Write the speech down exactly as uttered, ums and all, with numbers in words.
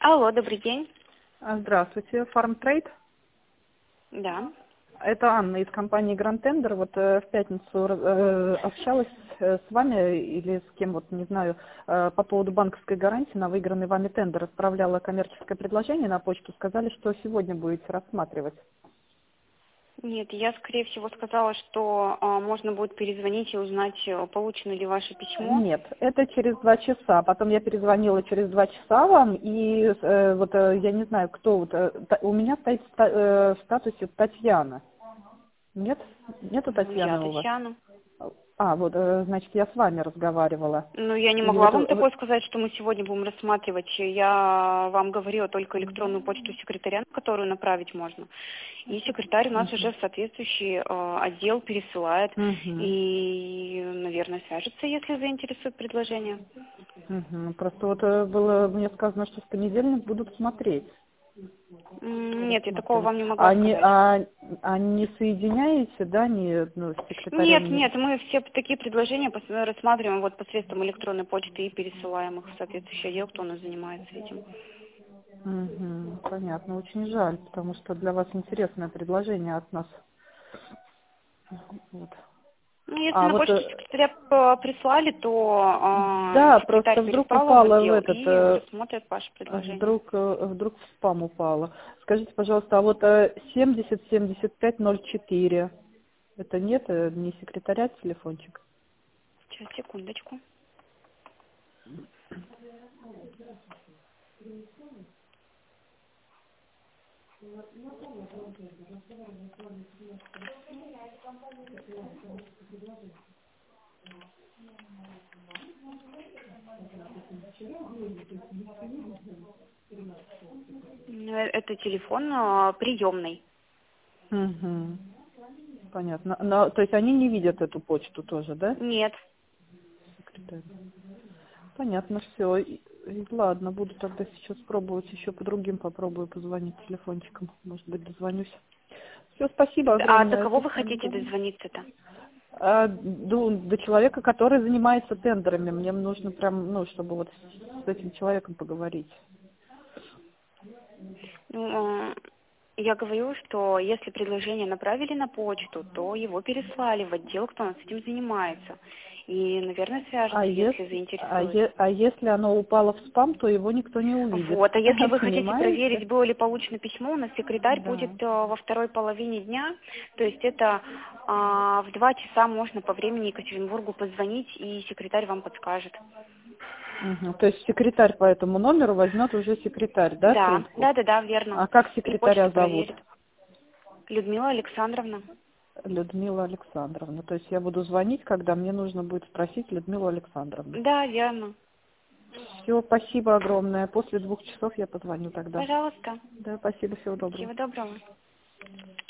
Алло, добрый день. А, Здравствуйте, Farmtrade. Да. Это Анна из компании Grand Tender. Вот э, в пятницу э, общалась э, с вами или с кем, вот не знаю, э, по поводу банковской гарантии на выигранный вами тендер. Отправляла коммерческое предложение на почту. Сказали, что сегодня будете рассматривать. Нет, я, скорее всего, сказала, что а, можно будет перезвонить и узнать, э, получено ли ваше письмо. Нет, это через два часа. Потом я перезвонила через два часа вам, и э, вот э, я не знаю, кто вот, э, та- у меня стоит в ста- э, в статусе Татьяна. Нет? Нету Ну, я Татьяны у вас? Татьяна. А, вот, э, значит, я с вами разговаривала. Ну, я не И могла вот, вам э, такое сказать, что мы сегодня будем рассматривать. Я вам говорила только электронную почту секретаря, на которую направить можно. И секретарь у нас уже в соответствующий э, отдел пересылает. Мгм. И, наверное, свяжется, если заинтересует предложение. Мгм. Просто вот э, было мне сказано, что в понедельник будут смотреть. М, Нет, я такого рассматривать. вам не могла А не, сказать. а, а не соединяете, да, не, ну, с Нет, секретарем? Не... нет, мы все такие предложения пос- рассматриваем вот посредством электронной почты и пересылаем их в соответствующий отдел, кто у нас занимается этим. Мгм. Понятно, очень жаль, потому что для вас интересное предложение от нас. Вот. Ну, если А на вот, почту э, секретаря п- прислали, то э, да, секретарь просто вдруг переслала в упало в отдел этот, и э, рассмотрит ваше предложение. вдруг, э, вдруг в спам упало. Скажите, пожалуйста, а вот э, семьдесят семьдесят пять ноль четыре, это нет, э, не секретаря телефончик? Сейчас, секундочку. Ну, э, Это телефон э, приемный. Угу. Понятно. Но, то есть они не видят эту почту тоже, да? Нет. Секретарь. Понятно, все. Ладно, буду тогда сейчас пробовать, еще по другим попробую позвонить телефончиком. Может быть, дозвонюсь. Все, спасибо А до огромное. кого Если вы с вами хотите говорю. дозвониться-то? А, до, до человека, который занимается тендерами. Мне нужно прям, ну, чтобы вот с этим человеком поговорить. Ну, э, я говорю, что если предложение направили на почту, то его переслали в отдел, кто у нас этим занимается. И, наверное, А, свяжется, ес, если а, заинтересует. е- а если оно упало в спам, то его никто не увидит. Вот, а если вы хотите Понимаете? проверить, было ли получено письмо, у нас секретарь будет Да. э, во второй половине дня, то есть это а, в два часа можно по времени Екатеринбургу позвонить, и секретарь вам подскажет. Мгм. То есть секретарь по этому номеру возьмет уже секретарь, да, Да, трубку? да, да, да, верно. А как И почту секретаря зовут? проверит. Людмила Александровна. Людмила Александровна. То есть я буду звонить, когда мне нужно будет спросить Людмилу Александровну. Да, верно. Все, спасибо огромное. После двух часов я позвоню тогда. Пожалуйста. Да, спасибо, всего доброго. Всего доброго.